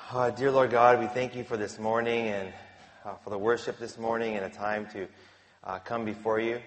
Dear Lord God, we thank you for this morning and for the worship this morning and a time to come before you.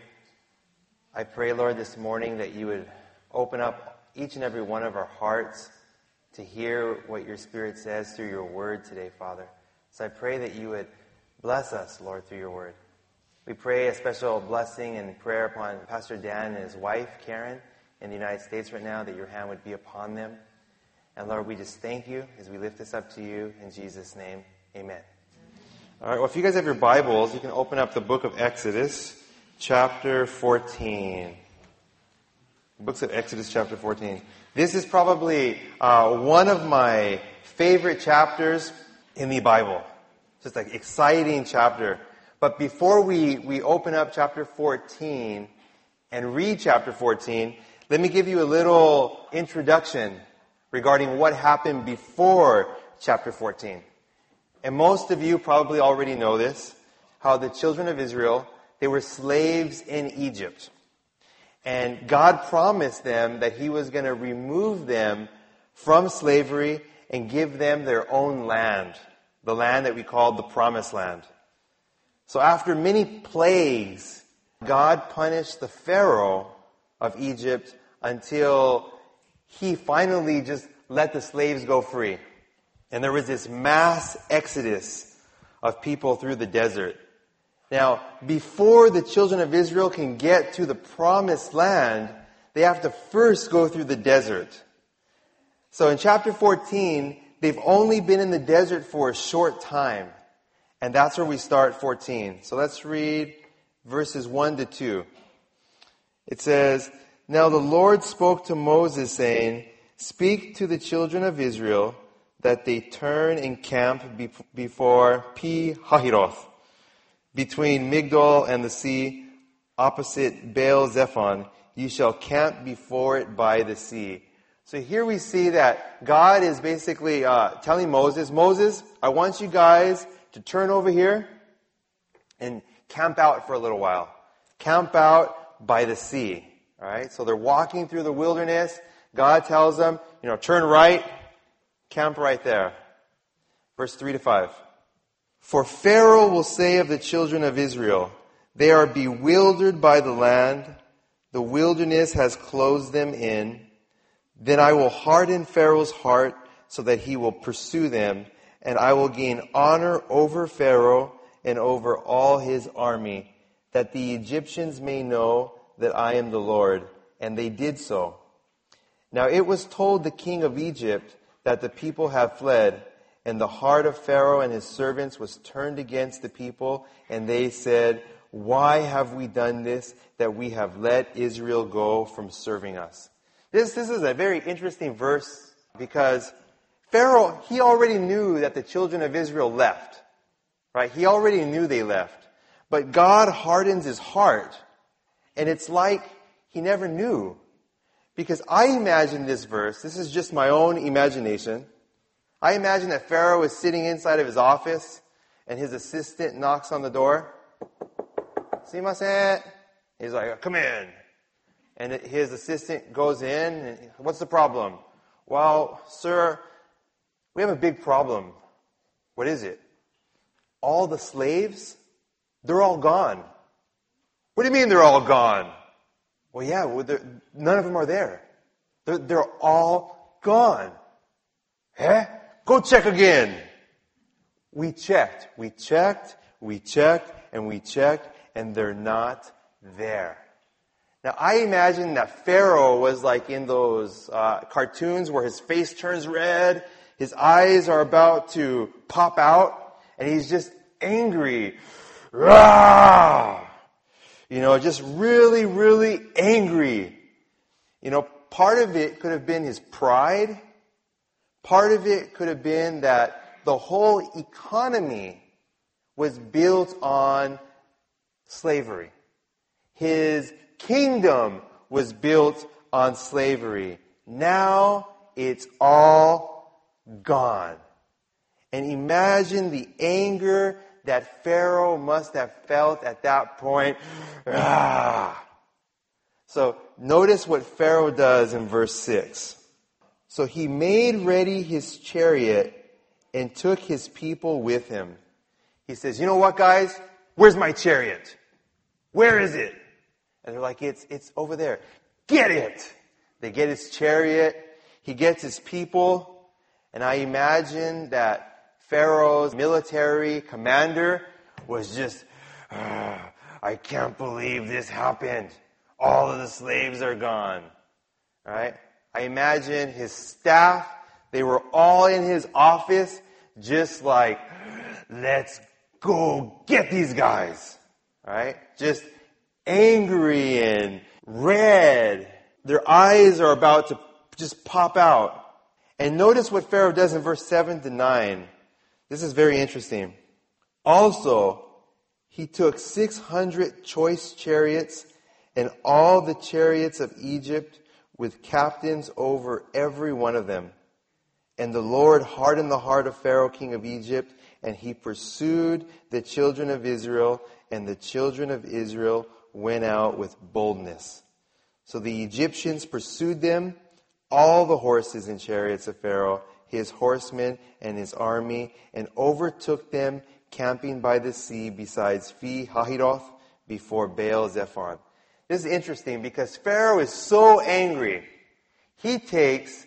I pray, Lord, this morning that you would open up each and every one of our hearts to hear what your Spirit says through your word today, Father. So I pray that you would bless us, Lord, through your word. We pray a special blessing and prayer upon Pastor Dan and his wife, Karen, in the United States right now, that your hand would be upon them. And Lord, we just thank you as we lift this up to you. In Jesus' name, amen. All right, well, if you guys have your Bibles, you can open up the book of Exodus, chapter 14. Books of Exodus, chapter 14. This is probably one of my favorite chapters in the Bible. Just an exciting chapter. But before we open up chapter 14 and read chapter 14, let me give you a little introduction regarding what happened before chapter 14. And most of you probably already know this, how the children of Israel, they were slaves in Egypt. And God promised them that He was going to remove them from slavery and give them their own land, the land that we called the Promised Land. So after many plagues, God punished the Pharaoh of Egypt until he finally just let the slaves go free. And there was this mass exodus of people through the desert. Now, before the children of Israel can get to the Promised Land, they have to first go through the desert. So in chapter 14, they've only been in the desert for a short time. And that's where we start 14. So let's read verses 1 to 2. It says, "Now the Lord spoke to Moses, saying, Speak to the children of Israel that they turn and camp before Pi-hahiroth, between Migdol and the sea, opposite Baal-zephon. You shall camp before it by the sea." So here we see that God is basically telling Moses, I want you guys to turn over here and camp out for a little while. Camp out by the sea. All right? So they're walking through the wilderness. God tells them, turn right, camp right there. Verse 3 to 5. "For Pharaoh will say of the children of Israel, They are bewildered by the land. The wilderness has closed them in. Then I will harden Pharaoh's heart so that he will pursue them, and I will gain honor over Pharaoh and over all his army, that the Egyptians may know that I am the Lord." And they did so. Now it was told the king of Egypt that the people have fled, and the heart of Pharaoh and his servants was turned against the people, and they said, "Why have we done this, that we have let Israel go from serving us?" This is a very interesting verse, because Pharaoh, he already knew that the children of Israel left. Right? He already knew they left. But God hardens his heart, and it's like he never knew. Because I imagine this verse, this is just my own imagination. I imagine that Pharaoh is sitting inside of his office and his assistant knocks on the door. "Sumimasen." He's like, "Come in." And his assistant goes in and, "What's the problem?" "Well, sir, we have a big problem." "What is it?" "All the slaves, they're all gone." "What do you mean they're all gone?" "Well, yeah, none of them are there. They're all gone." "Eh? Go check again." We checked, and they're not there. Now, I imagine that Pharaoh was like in those cartoons where his face turns red, his eyes are about to pop out, and he's just angry. Rah! Just really, really angry. Part of it could have been his pride. Part of it could have been that the whole economy was built on slavery. His kingdom was built on slavery. Now it's all gone. And imagine the anger that Pharaoh must have felt at that point. So notice what Pharaoh does in verse 6. So he made ready his chariot and took his people with him. He says, you know what, guys? Where's my chariot? Where is it? And they're like, it's over there. Get it! They get his chariot. He gets his people. And I imagine that Pharaoh's military commander was just, I can't believe this happened. All of the slaves are gone. Right? I imagine his staff, they were all in his office, just like, let's go get these guys. Right? Just angry and red. Their eyes are about to just pop out. And notice what Pharaoh does in verse 7 to 9. This is very interesting. Also, he took 600 choice chariots and all the chariots of Egypt with captains over every one of them. And the Lord hardened the heart of Pharaoh, king of Egypt, and he pursued the children of Israel, and the children of Israel went out with boldness. So the Egyptians pursued them, all the horses and chariots of Pharaoh, his horsemen and his army, and overtook them, camping by the sea besides Pi-hahiroth, before Baal-zephon. This is interesting because Pharaoh is so angry. He takes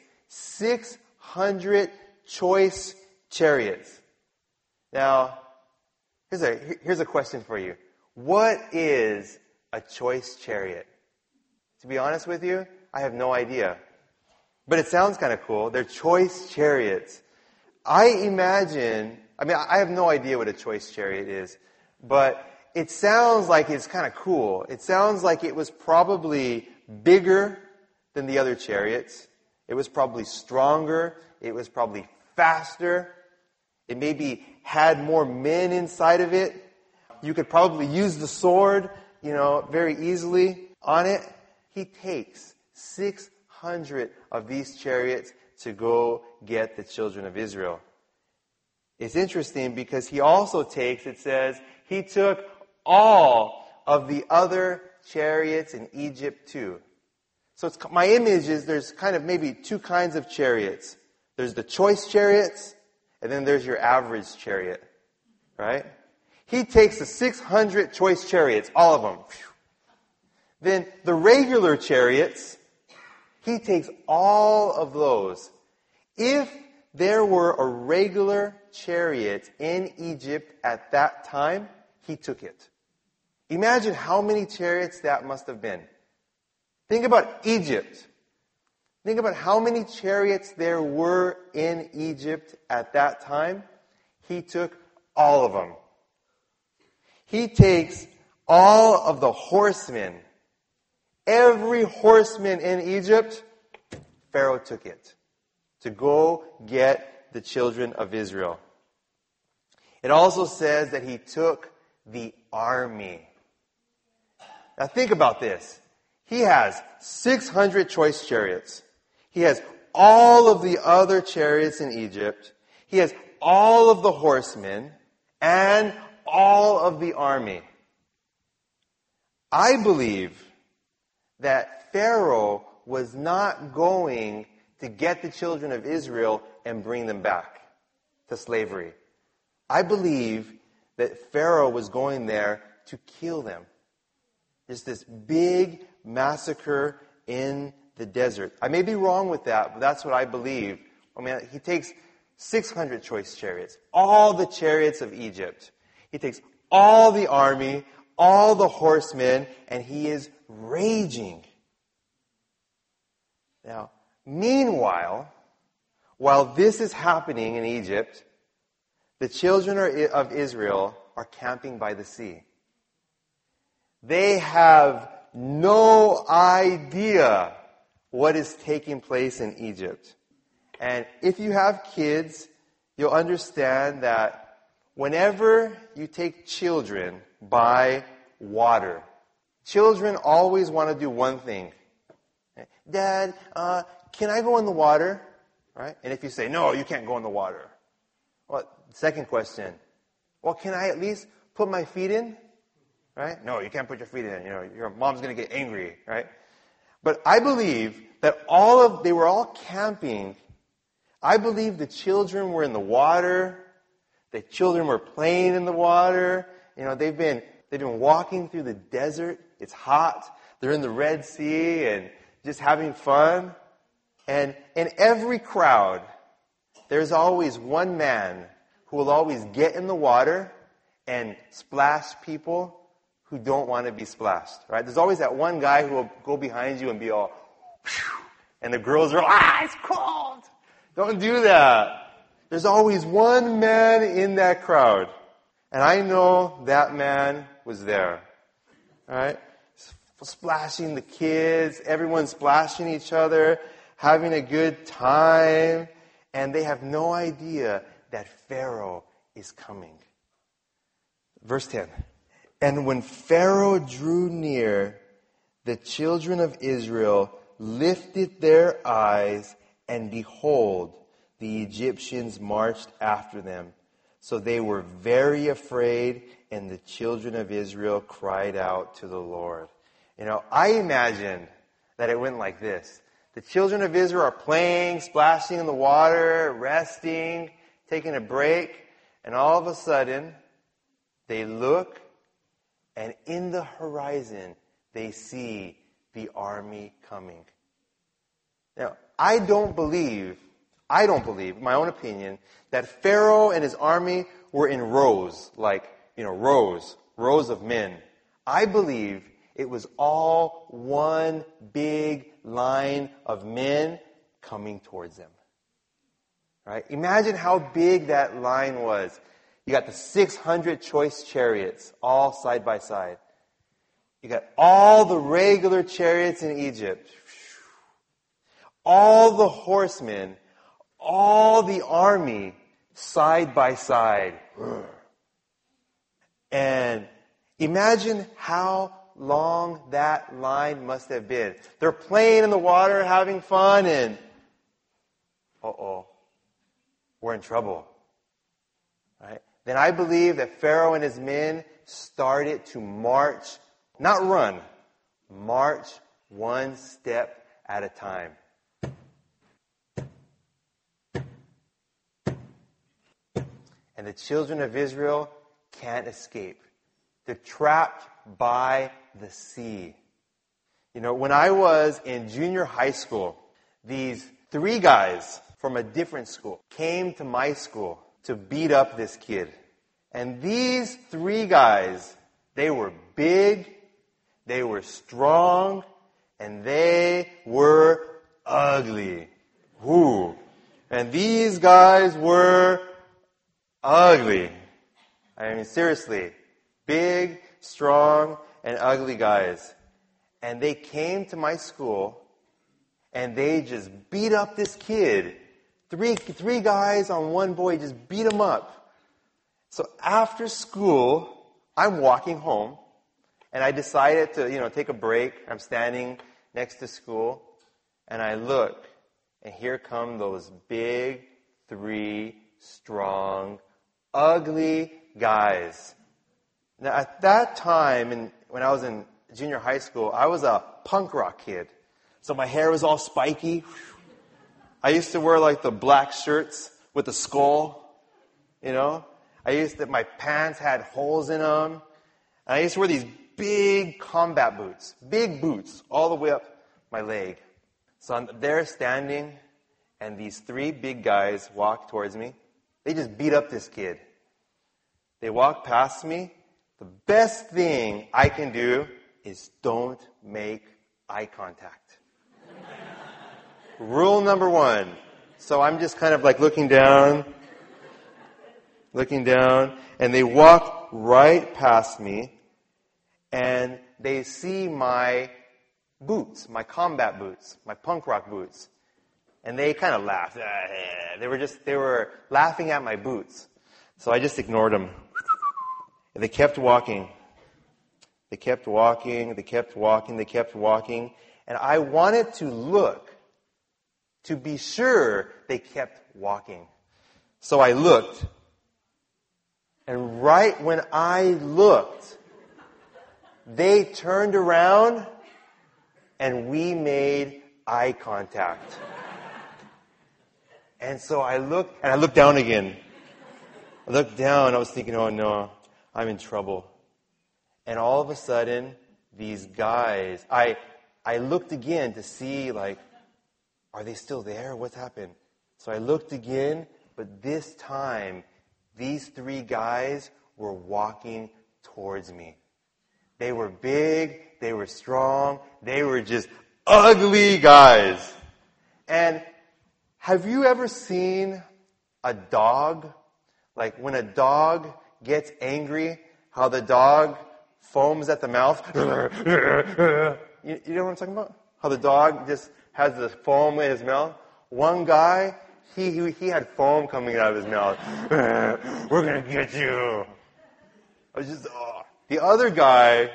600 choice chariots. Now, here's a question for you. What is a choice chariot? To be honest with you, I have no idea. But it sounds kind of cool. They're choice chariots. I have no idea what a choice chariot is, but it sounds like it's kind of cool. It sounds like it was probably bigger than the other chariots. It was probably stronger. It was probably faster. It maybe had more men inside of it. You could probably use the sword, very easily on it. He takes 600 of these chariots to go get the children of Israel. It's interesting because he also takes, it says, he took all of the other chariots in Egypt too. So my image is there's kind of maybe two kinds of chariots. There's the choice chariots, and then there's your average chariot. Right? He takes the 600 choice chariots, all of them. Then the regular chariots, he takes all of those. If there were a regular chariot in Egypt at that time, he took it. Imagine how many chariots that must have been. Think about Egypt. Think about how many chariots there were in Egypt at that time. He took all of them. He takes all of the horsemen. Every horseman in Egypt, Pharaoh took it to go get the children of Israel. It also says that he took the army. Now think about this. He has 600 choice chariots. He has all of the other chariots in Egypt. He has all of the horsemen and all of the army. I believe that Pharaoh was not going to get the children of Israel and bring them back to slavery. I believe that Pharaoh was going there to kill them. There's this big massacre in the desert. I may be wrong with that, but that's what I believe. He takes 600 choice chariots, all the chariots of Egypt. He takes all the army, all the horsemen, and he is raging. Now, meanwhile, while this is happening in Egypt, the children of Israel are camping by the sea. They have no idea what is taking place in Egypt. And if you have kids, you'll understand that whenever you take children by water, children always want to do one thing. Dad, can I go in the water? Right? And if you say, no, you can't go in the water. Well, second question. Well, can I at least put my feet in? Right? No, you can't put your feet in. Your mom's going to get angry, right? But I believe that they were all camping I believe the children were in the water. The children were playing in the water. They've been walking through the desert. It's hot. They're in the Red Sea and just having fun. And in every crowd, there's always one man who will always get in the water and splash people who don't want to be splashed, right? There's always that one guy who will go behind you and be all, whew, and the girls are, it's cold. Don't do that. There's always one man in that crowd. And I know that man was there, all right? Splashing the kids, everyone's splashing each other, having a good time, and they have no idea that Pharaoh is coming. Verse 10. And when Pharaoh drew near, the children of Israel lifted their eyes, and behold, the Egyptians marched after them. So they were very afraid, and the children of Israel cried out to the Lord. I imagine that it went like this. The children of Israel are playing, splashing in the water, resting, taking a break, and all of a sudden, they look, and in the horizon, they see the army coming. Now, I don't believe, in my own opinion, that Pharaoh and his army were in rows, rows of men. I believe it was all one big line of men coming towards them. Right? Imagine how big that line was. You got the 600 choice chariots all side by side. You got all the regular chariots in Egypt. All the horsemen, all the army side by side. And imagine how long that line must have been. They're playing in the water, having fun, and we're in trouble. Right? Then I believe that Pharaoh and his men started to march, not run, march one step at a time. And the children of Israel can't escape. They're trapped by the sea. When I was in junior high school, these 3 guys from a different school came to my school to beat up this kid. And these 3 guys, they were big, they were strong, and they were ugly. Woo. And these guys were ugly. I mean, seriously. Big, strong, and ugly guys. And they came to my school, and they just beat up this kid. Three guys on one boy just beat him up. So after school, I'm walking home, and I decided to, take a break. I'm standing next to school, and I look, and here come those big, 3 strong, ugly guys. Now, at that time, when I was in junior high school, I was a punk rock kid. So my hair was all spiky. I used to wear the black shirts with the skull, my pants had holes in them. And I used to wear these big combat boots, big boots, all the way up my leg. So I'm there standing, and these 3 big guys walk towards me. They just beat up this kid. They walk past me. The best thing I can do is don't make eye contact. Rule number 1. So I'm just kind of looking down, and they walk right past me, and they see my boots, my combat boots, my punk rock boots. And they kind of laughed. They were laughing at my boots. So I just ignored them. And they kept walking. They kept walking. And I wanted to look to be sure they kept walking. So I looked. And right when I looked, they turned around and we made eye contact. And so I looked down again. I looked down, I was thinking, oh no, I'm in trouble. And all of a sudden, these guys, I looked again to see, like, are they still there? What's happened? So I looked again, but this time, these three guys were walking towards me. They were big, they were strong, they were just ugly guys. And have you ever seen a dog? Like when a dog gets angry, how the dog foams at the mouth? You know what I'm talking about? How the dog just has the foam in his mouth? One guy, he had foam coming out of his mouth. We're going to get you. I was just, oh. The other guy,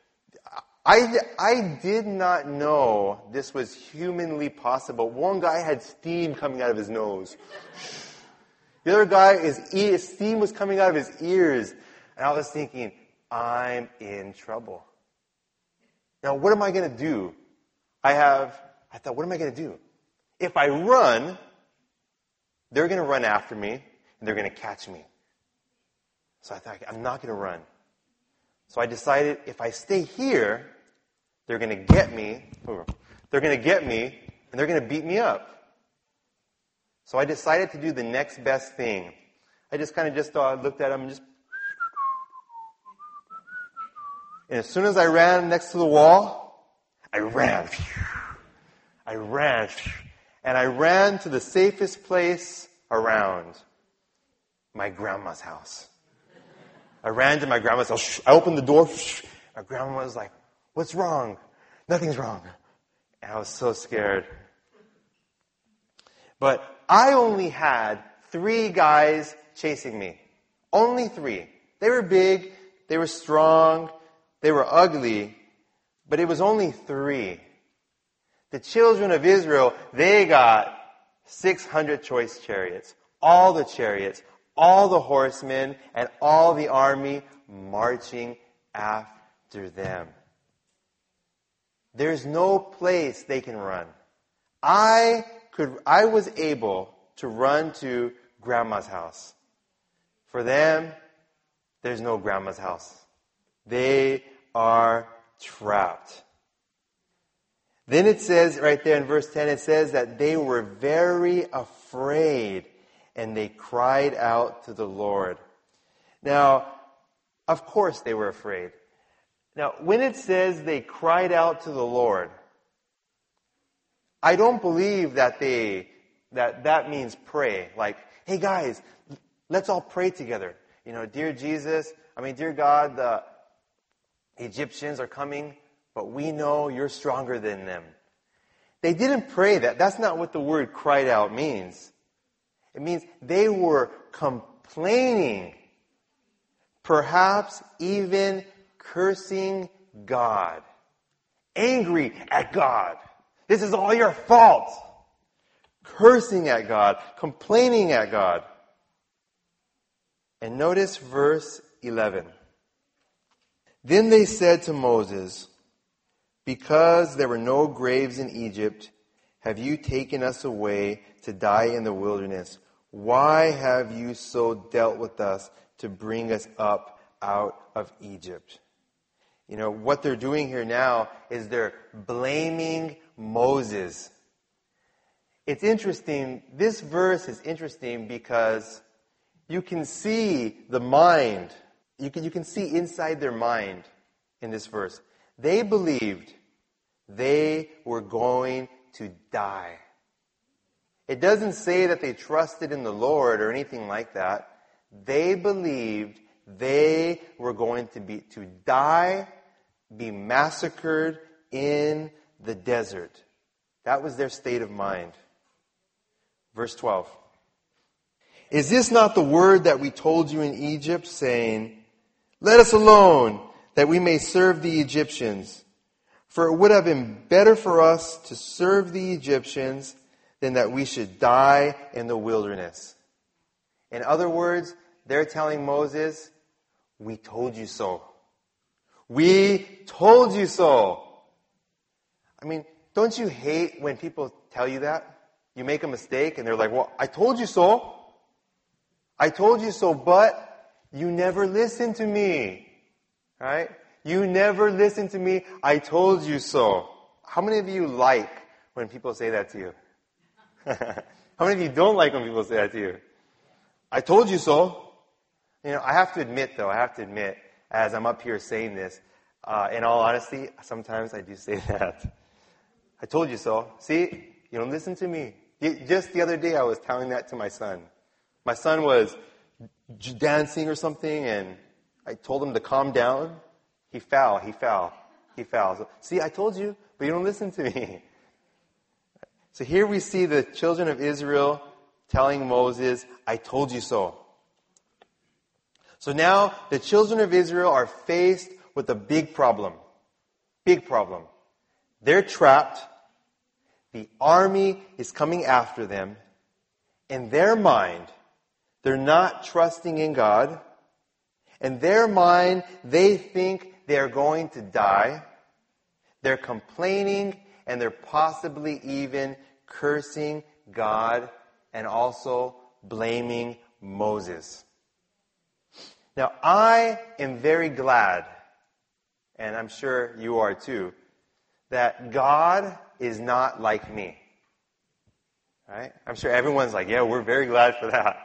I did not know this was humanly possible. One guy had steam coming out of his nose. The other guy, his steam was coming out of his ears. And I was thinking, I'm in trouble. Now, what am I going to do? I thought, what am I going to do? If I run, they're going to run after me, and they're going to catch me. So I thought, I'm not going to run. So I decided, if I stay here, they're going to get me. They're going to get me, and they're going to beat me up. So I decided to do the next best thing. I just kind of looked at them and and as soon as I ran next to the wall, I ran. And I ran to the safest place around, my grandma's house. I ran to my grandma's house. I opened the door. My grandma was like, what's wrong? Nothing's wrong. And I was so scared. But I only had 3 guys chasing me. Only 3. They were big. They were strong. They were ugly. But it was only 3. The children of Israel, they got 600 choice chariots. All the chariots, all the horsemen, and all the army marching after them. There's no place they can run. I was able to run to grandma's house. For them, there's no grandma's house. They are trapped. Then it says, right there in verse 10, it says that they were very afraid and they cried out to the Lord. Now, of course they were afraid. Now, when it says they cried out to the Lord, I don't believe that that means pray. Like, hey guys, let's all pray together. Dear dear God, the Egyptians are coming, but we know you're stronger than them. They didn't pray that. That's not what the word cried out means. It means they were complaining, perhaps even cursing God, angry at God. This is all your fault. Cursing at God, complaining at God. And notice verse 11. Then they said to Moses, because there were no graves in Egypt, have you taken us away to die in the wilderness? Why have you so dealt with us to bring us up out of Egypt? What they're doing here now is they're blaming Moses. It's interesting. This verse is interesting because you can see the mind. You can see inside their mind in this verse. They believed they were going to die. It doesn't say that they trusted in the Lord or anything like that. They believed they were going to die, be massacred in the desert. That was their state of mind. Verse 12. Is this not the word that we told you in Egypt, saying, let us alone, that we may serve the Egyptians? For it would have been better for us to serve the Egyptians than that we should die in the wilderness. In other words, they're telling Moses, we told you so. We told you so. I mean, don't you hate when people tell you that? You make a mistake and they're like, well, I told you so. I told you so, but you never listened to me. Right? You never listened to me. I told you so. How many of you like when people say that to you? How many of you don't like when people say that to you? I told you so. I have to admit, as I'm up here saying this, in all honesty, sometimes I do say that. I told you so. See, you don't listen to me. Just the other day, I was telling that to my son. My son was dancing or something, and I told him to calm down. He fell. So, see, I told you, but you don't listen to me. So here we see the children of Israel telling Moses, I told you so. So now the children of Israel are faced with a big problem. Big problem. They're trapped. The army is coming after them. In their mind, they're not trusting in God. In their mind, they think they're going to die. They're complaining, and they're possibly even cursing God and also blaming Moses. Now, I am very glad, and I'm sure you are too, that God is not like me. Right? I'm sure everyone's like, yeah, we're very glad for that.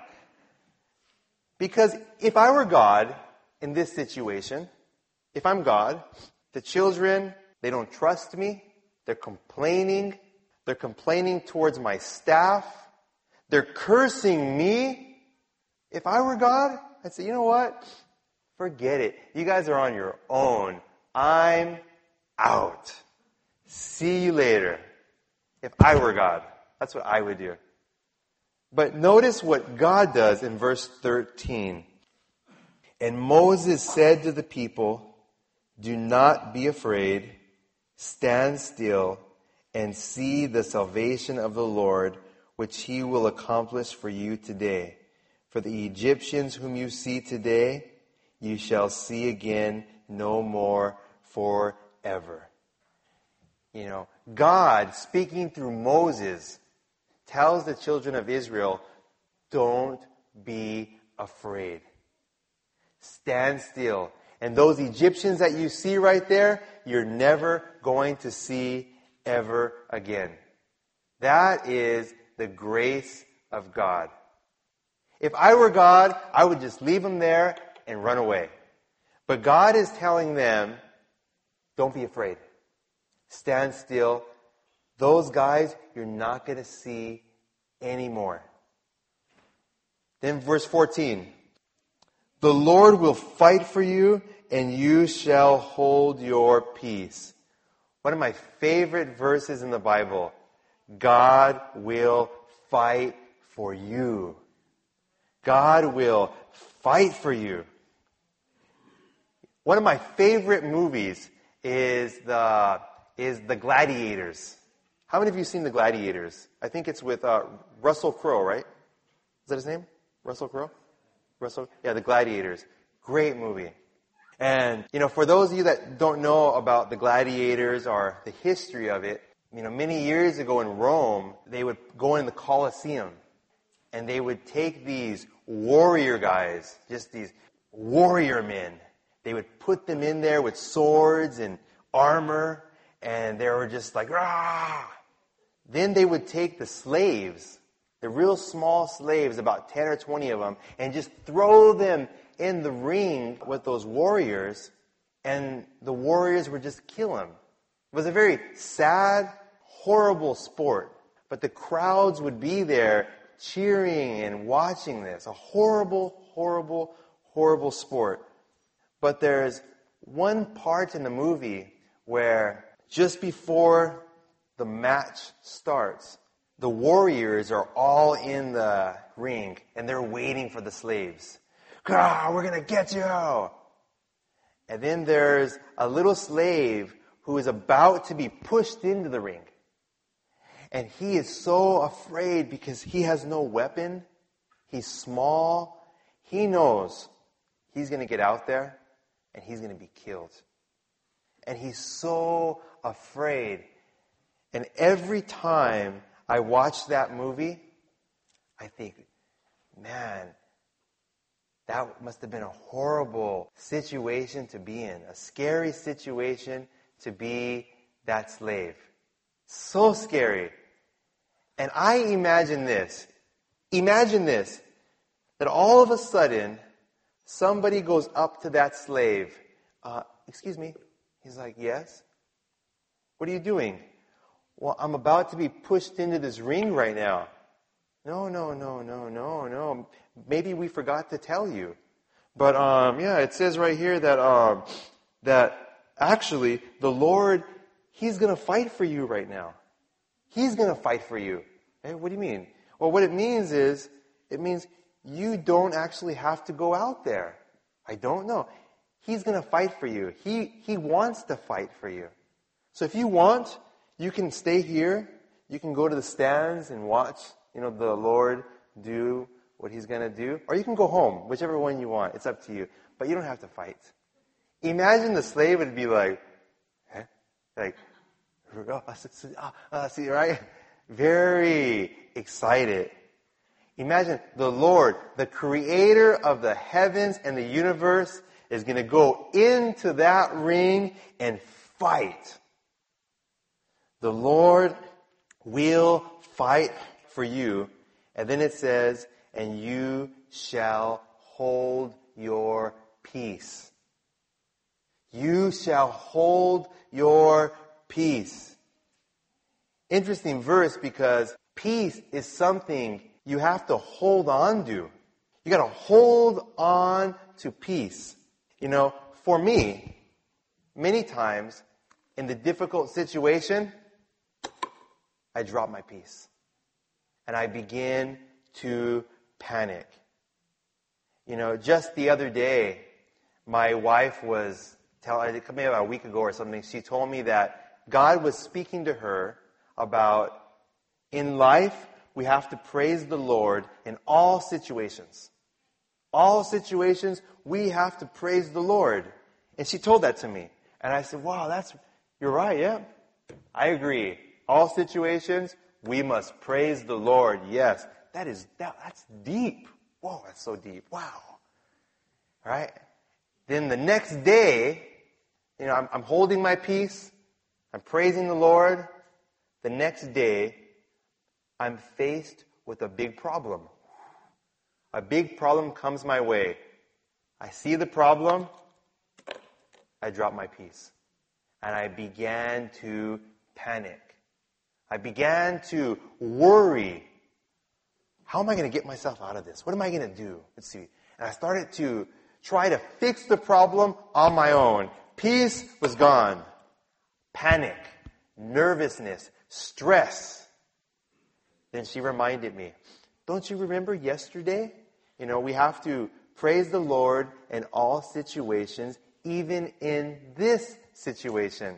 Because if I were God in this situation, if I'm God, the children, they don't trust me. They're complaining. They're complaining towards my staff. They're cursing me. If I were God, I'd say, you know what? Forget it. You guys are on your own. I'm out. See you later. If I were God, that's what I would do. But notice what God does in verse 13. And Moses said to the people, do not be afraid. Stand still and see the salvation of the Lord, which he will accomplish for you today. For the Egyptians whom you see today, you shall see again no more forever. God, speaking through Moses, tells the children of Israel, don't be afraid. Stand still. And those Egyptians that you see right there, you're never going to see ever again. That is the grace of God. If I were God, I would just leave them there and run away. But God is telling them, don't be afraid. Stand still. Those guys, you're not going to see anymore. Then verse 14. The Lord will fight for you, and you shall hold your peace. One of my favorite verses in the Bible. God will fight for you. God will fight for you. One of my favorite movies is the Gladiators. How many of you seen The Gladiators? I think it's with Russell Crowe, right? Is that his name? Russell Crowe? Yeah, The Gladiators. Great movie. And, for those of you that don't know about The Gladiators or the history of it, many years ago in Rome, they would go in the Colosseum and they would take these warrior guys, just these warrior men. They would put them in there with swords and armor, and they were just like, rah! Then they would take the slaves, the real small slaves, about 10 or 20 of them, and just throw them in the ring with those warriors, and the warriors would just kill them. It was a very sad, horrible sport, but the crowds would be there cheering and watching this. A horrible, horrible, horrible sport. But there's one part in the movie where just before the match starts, the warriors are all in the ring and they're waiting for the slaves. We're going to get you! And then there's a little slave who is about to be pushed into the ring. And he is so afraid because he has no weapon. He's small. He knows he's going to get out there and he's going to be killed. And he's so afraid. And every time I watch that movie, I think, man, that must have been a horrible situation to be in, a scary situation to be that slave. So scary. And I imagine this, that all of a sudden, somebody goes up to that slave. Excuse me. He's like, yes? What are you doing? Well, I'm about to be pushed into this ring right now. No. Maybe we forgot to tell you. But, it says right here that actually the Lord, He's going to fight for you right now. He's going to fight for you. Hey, what do you mean? Well, what it means you don't actually have to go out there. I don't know. He's going to fight for you. He wants to fight for you. So if you want, you can stay here. You can go to the stands and watch, the Lord do what He's going to do. Or you can go home, whichever one you want. It's up to you. But you don't have to fight. Imagine the slave would be like, huh? Like, see, right? Very excited. Imagine the Lord, the creator of the heavens and the universe, is going to go into that ring and fight. The Lord will fight for you. And then it says, and you shall hold your peace. You shall hold your peace. Interesting verse, because peace is something you have to hold on to. You got to hold on to peace. For me, many times in the difficult situation, I drop my peace. And I begin to panic. Just the other day, my wife was maybe about a week ago or something, she told me that God was speaking to her about, in life, we have to praise the Lord in all situations. All situations, we have to praise the Lord. And she told that to me. And I said, wow, you're right, yeah. I agree. All situations, we must praise the Lord. Yes, that's deep. Whoa, that's so deep. Wow. All right? Then the next day, I'm holding my peace. I'm praising the Lord. The next day, I'm faced with a big problem. A big problem comes my way. I see the problem. I drop my peace. And I began to panic. I began to worry. How am I going to get myself out of this? What am I going to do? Let's see. And I started to try to fix the problem on my own. Peace was gone. Panic, nervousness, stress. Then she reminded me, don't you remember yesterday? We have to praise the Lord in all situations, even in this situation.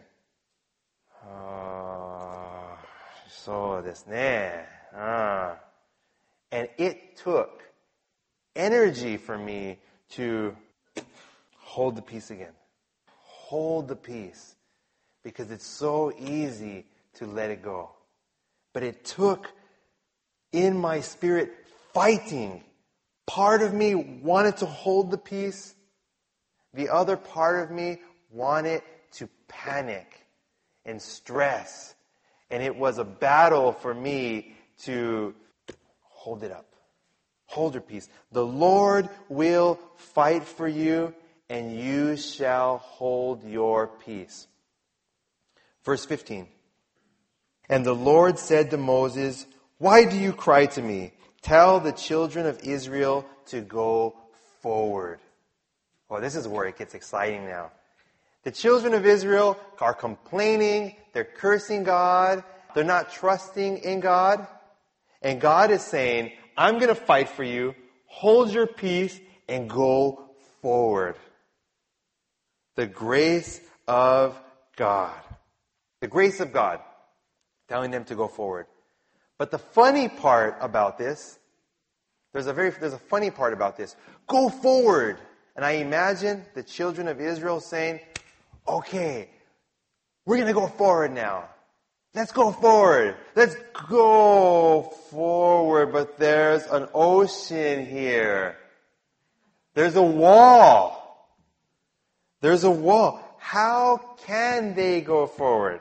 そうですね. And it took energy for me to hold the peace again. Hold the peace. Because it's so easy to let it go. But it took, in my spirit, fighting. Part of me wanted to hold the peace. The other part of me wanted to panic and stress. And it was a battle for me to hold it up. Hold your peace. The Lord will fight for you, and you shall hold your peace. Verse 15. And the Lord said to Moses, why do you cry to me? Tell the children of Israel to go forward. Well, this is where it gets exciting now. The children of Israel are complaining. They're cursing God. They're not trusting in God. And God is saying, I'm going to fight for you. Hold your peace and go forward. The grace of God. The grace of God. Telling them to go forward. But the funny part about this, there's a funny part about this. Go forward. And I imagine the children of Israel saying, okay, we're going to go forward now. Let's go forward. Let's go forward. But there's an ocean here. There's a wall. There's a wall. How can they go forward?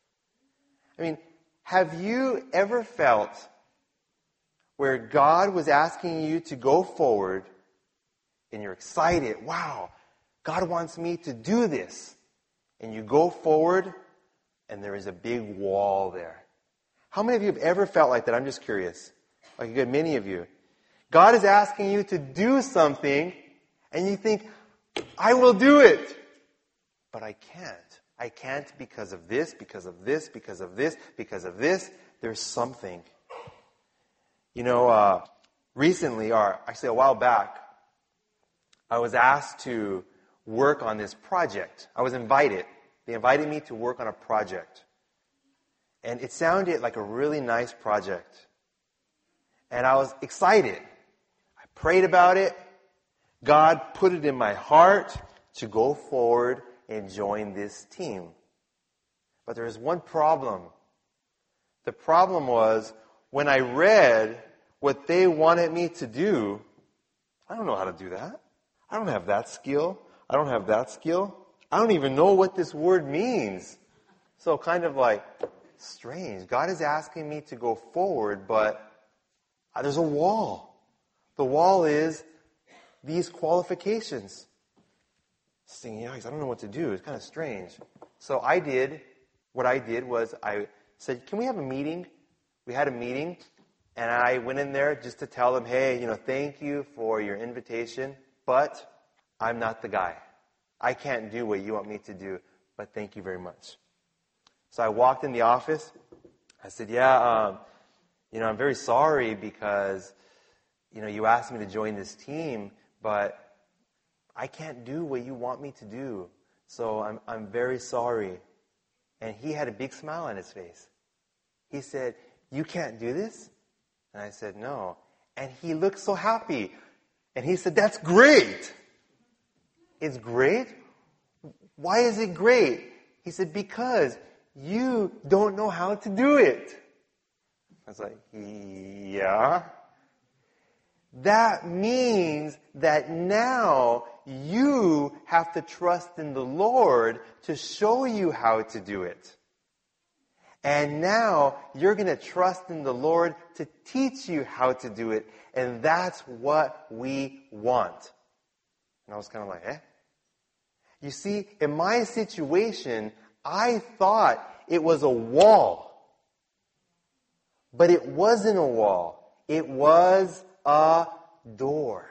I mean, have you ever felt where God was asking you to go forward and you're excited? Wow, God wants me to do this. And you go forward and there is a big wall there. How many of you have ever felt like that? I'm just curious. Like good many of you. God is asking you to do something and you think, I will do it. But I can't. I can't because of this, because of this, because of this, because of this. There's something. You know, recently, or actually a while back, I was asked to work on this project. I was invited. They invited me to work on a project. And it sounded like a really nice project. And I was excited. I prayed about it. God put it in my heart to go forward and join this team. But there was one problem. The problem was, when I read what they wanted me to do, I don't know how to do that. I don't have that skill. I don't have that skill. I don't even know what this word means. So kind of like, strange. God is asking me to go forward, but there's a wall. The wall is these qualifications. Singing, I don't know what to do. It's kind of strange. So what I did was I said, can we have a meeting? We had a meeting, and I went in there just to tell them, hey, thank you for your invitation, but I'm not the guy. I can't do what you want me to do, but thank you very much. So I walked in the office. I said, I'm very sorry because, you asked me to join this team, but I can't do what you want me to do. So I'm very sorry. And he had a big smile on his face. He said, you can't do this? And I said, no. And he looked so happy. And he said, that's great. It's great? Why is it great? He said, because you don't know how to do it. I was like, yeah. That means that now you have to trust in the Lord to show you how to do it. And now you're going to trust in the Lord to teach you how to do it. And that's what we want. And I was kind of like, eh? You see, in my situation, I thought it was a wall. But it wasn't a wall. It was a door.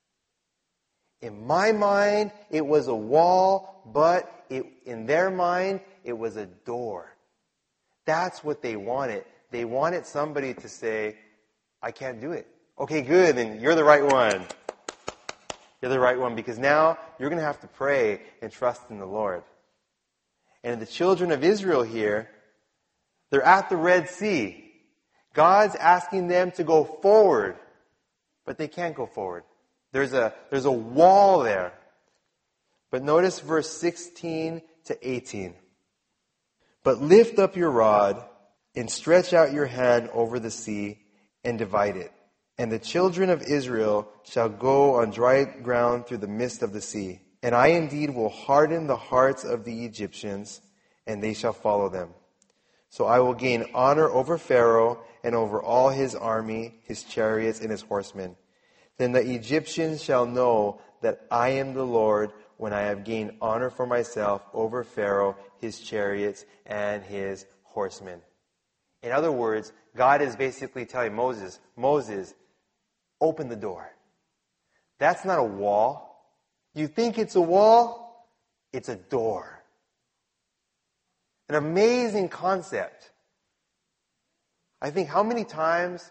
In my mind, it was a wall, but in their mind, it was a door. That's what they wanted. They wanted somebody to say, I can't do it. Okay, good, then you're the right one. You're the right one, because now you're going to have to pray and trust in the Lord. And the children of Israel here, they're at the Red Sea. God's asking them to go forward, but they can't go forward. There's a wall there. But notice verse 16 to 18. But lift up your rod and stretch out your hand over the sea and divide it. And the children of Israel shall go on dry ground through the midst of the sea. And I indeed will harden the hearts of the Egyptians, and they shall follow them. So I will gain honor over Pharaoh and over all his army, his chariots, and his horsemen. Then the Egyptians shall know that I am the Lord when I have gained honor for myself over Pharaoh, his chariots, and his horsemen. In other words, God is basically telling Moses, open the door. That's not a wall. You think it's a wall? It's a door. An amazing concept. I wonder how many times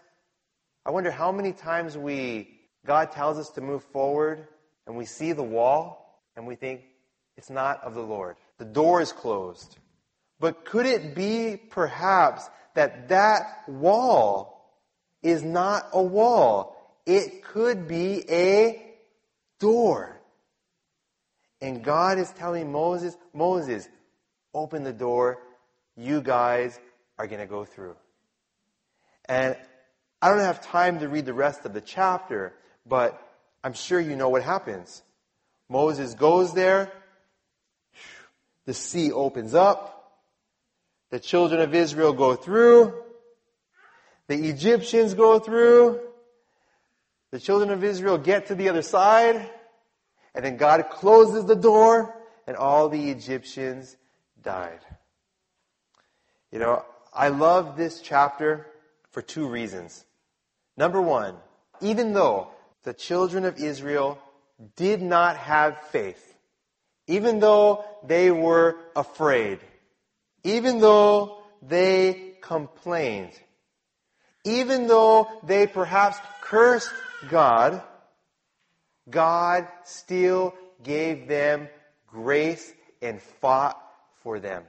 God tells us to move forward and we see the wall and we think it's not of the Lord. The door is closed. But could it be perhaps that wall is not a wall? It could be a door. And God is telling Moses, open the door. You guys are going to go through. And I don't have time to read the rest of the chapter, but I'm sure you know what happens. Moses goes there. The sea opens up. The children of Israel go through. The Egyptians go through. The children of Israel get to the other side. And then God closes the door, and all the Egyptians died. You know, I love this chapter for two reasons. Number one, even though the children of Israel did not have faith, even though they were afraid, even though they complained, even though they perhaps cursed God, God still gave them grace and fought for them.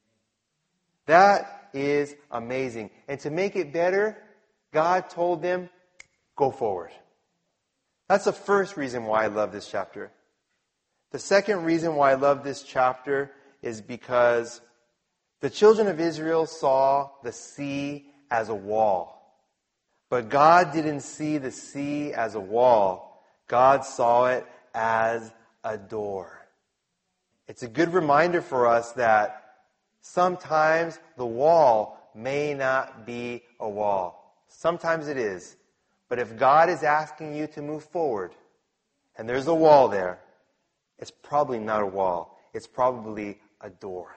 That is amazing. And to make it better, God told them, go forward. That's the first reason why I love this chapter. The second reason why I love this chapter is because the children of Israel saw the sea as a wall. But God didn't see the sea as a wall. God saw it as a door. It's a good reminder for us that sometimes the wall may not be a wall. Sometimes it is. But if God is asking you to move forward, and there's a wall there, it's probably not a wall. It's probably a door.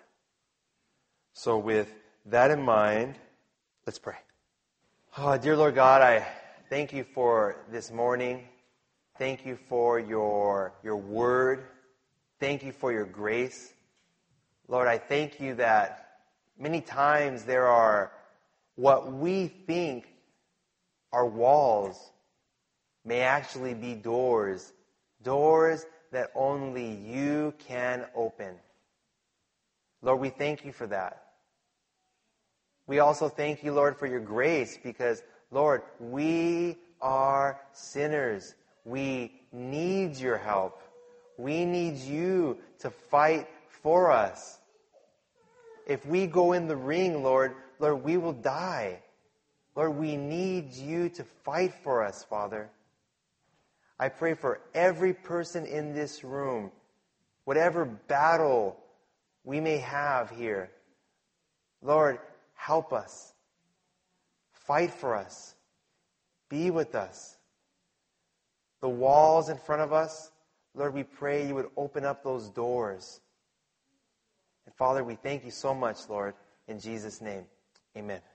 So with that in mind, let's pray. Oh, dear Lord God, I thank you for this morning. Thank you for your word. Thank you for your grace. Lord, I thank you that many times there are what we think are walls may actually be doors. Doors that only you can open. Lord, we thank you for that. We also thank you, Lord, for your grace because, Lord, we are sinners. We need your help. We need you to fight for us. If we go in the ring, Lord, we will die. Lord, we need you to fight for us, Father. I pray for every person in this room, whatever battle we may have here. Lord, help us. Fight for us. Be with us. The walls in front of us, Lord, we pray you would open up those doors. And Father, we thank you so much, Lord. In Jesus' name, amen.